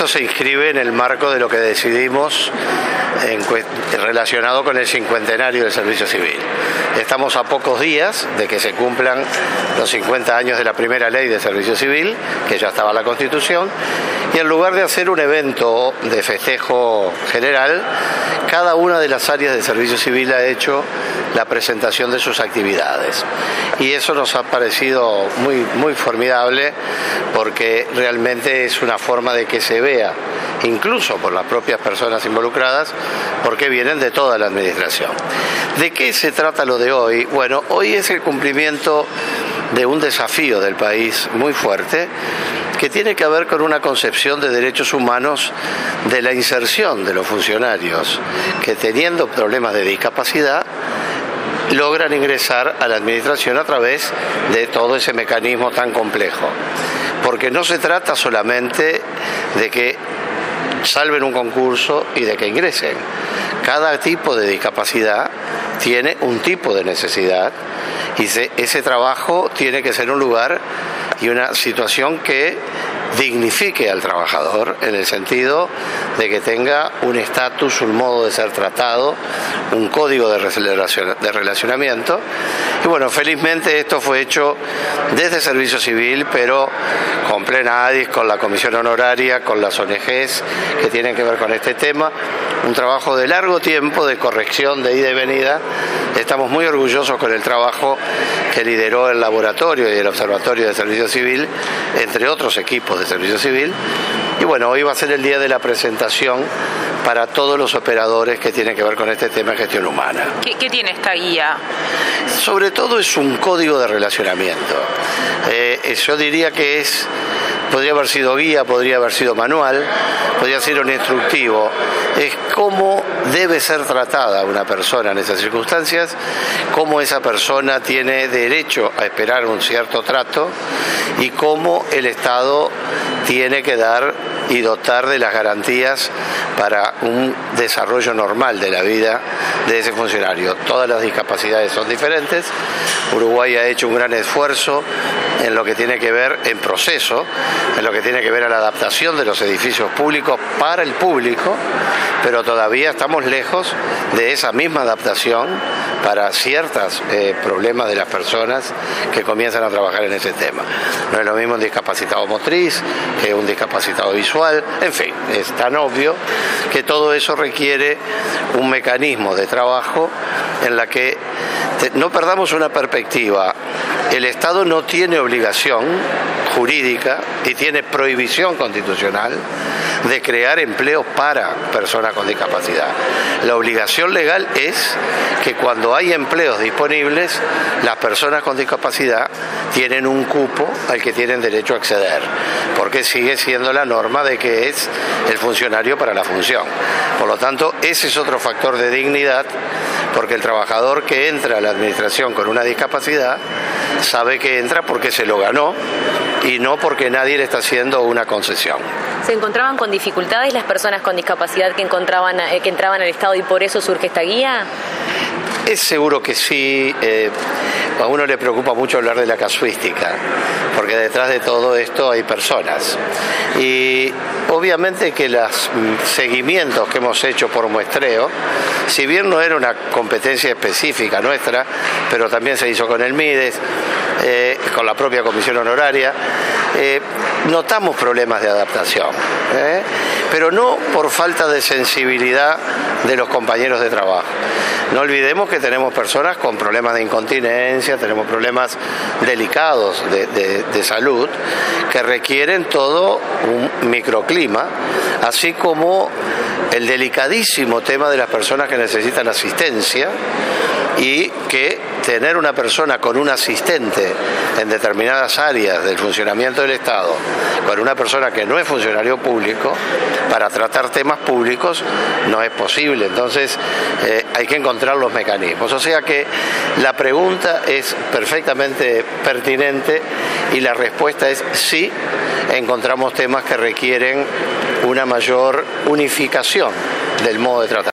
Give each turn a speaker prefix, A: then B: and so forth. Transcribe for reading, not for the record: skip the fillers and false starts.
A: esto se inscribe en el marco de lo que decidimos relacionado con el cincuentenario del servicio civil. Estamos a pocos días de que se cumplan los 50 años de la primera ley de servicio civil, que ya estaba en la Constitución, y en lugar de hacer un evento de festejo general, cada una de las áreas del servicio civil ha hecho la presentación de sus actividades. Y eso nos ha parecido muy formidable, porque realmente es una forma de que se vea, incluso por las propias personas involucradas, porque vienen de toda la administración. ¿De qué se trata lo de hoy? Bueno, hoy es el cumplimiento de un desafío del país muy fuerte, que tiene que ver con una concepción de derechos humanos de la inserción de los funcionarios que, teniendo problemas de discapacidad, logran ingresar a la administración a través de todo ese mecanismo tan complejo. Porque no se trata solamente de que salven un concurso y de que ingresen. Cada tipo de discapacidad tiene un tipo de necesidad, y ese trabajo tiene que ser un lugar y una situación que dignifique al trabajador, en el sentido de que tenga un estatus, un modo de ser tratado, un código de relacionamiento. Y bueno, felizmente esto fue hecho desde Servicio Civil, pero con plena ADIS, con la comisión honoraria, con las ONGs que tienen que ver con este tema. Un trabajo de largo tiempo, de corrección, de ida y venida. Estamos muy orgullosos con el trabajo que lideró el laboratorio y el observatorio de Servicio Civil, entre otros equipos de Servicio Civil. Y bueno, hoy va a ser el día de la presentación para todos los operadores que tienen que ver con este tema de gestión humana.
B: ¿Qué tiene esta guía?
A: Sobre todo es un código de relacionamiento. Yo diría que podría haber sido guía, podría haber sido manual, podría ser un instructivo. Es cómo debe ser tratada una persona en esas circunstancias, cómo esa persona tiene derecho a esperar un cierto trato y cómo el Estado tiene que dar y dotar de las garantías para un desarrollo normal de la vida de ese funcionario. Todas las discapacidades son diferentes. Uruguay ha hecho un gran esfuerzo en lo que tiene que ver en proceso, en lo que tiene que ver a la adaptación de los edificios públicos para el público, pero todavía estamos lejos de esa misma adaptación para ciertos problemas de las personas que comienzan a trabajar en ese tema. No es lo mismo un discapacitado motriz que un discapacitado visual, en fin, es tan obvio que todo eso requiere un mecanismo de trabajo en la que no perdamos una perspectiva. El Estado no tiene obligación jurídica y tiene prohibición constitucional de crear empleos para personas con discapacidad. La obligación legal es que cuando hay empleos disponibles, las personas con discapacidad tienen un cupo al que tienen derecho a acceder, porque sigue siendo la norma de que es el funcionario para la función. Por lo tanto, ese es otro factor de dignidad, porque el trabajador que entra a la administración con una discapacidad sabe que entra porque se lo ganó y no porque nadie le está haciendo una concesión.
C: ¿Se encontraban con dificultades las personas con discapacidad que entraban al Estado y por eso surge esta guía?
A: Es seguro que sí. A uno le preocupa mucho hablar de la casuística, porque detrás de todo esto hay personas. Y obviamente que los seguimientos que hemos hecho por muestreo, si bien no era una competencia específica nuestra, pero también se hizo con el MIDES, con la propia comisión honoraria, notamos problemas de adaptación, pero no por falta de sensibilidad de los compañeros de trabajo. No olvidemos que tenemos personas con problemas de incontinencia, tenemos problemas delicados de salud que requieren todo un microclima, así como el delicadísimo tema de las personas que necesitan asistencia, y que tener una persona con un asistente en determinadas áreas del funcionamiento del Estado, con una persona que no es funcionario público, para tratar temas públicos no es posible. Entonces hay que encontrar los mecanismos. O sea que la pregunta es perfectamente pertinente y la respuesta es sí, encontramos temas que requieren una mayor unificación del modo de tratar.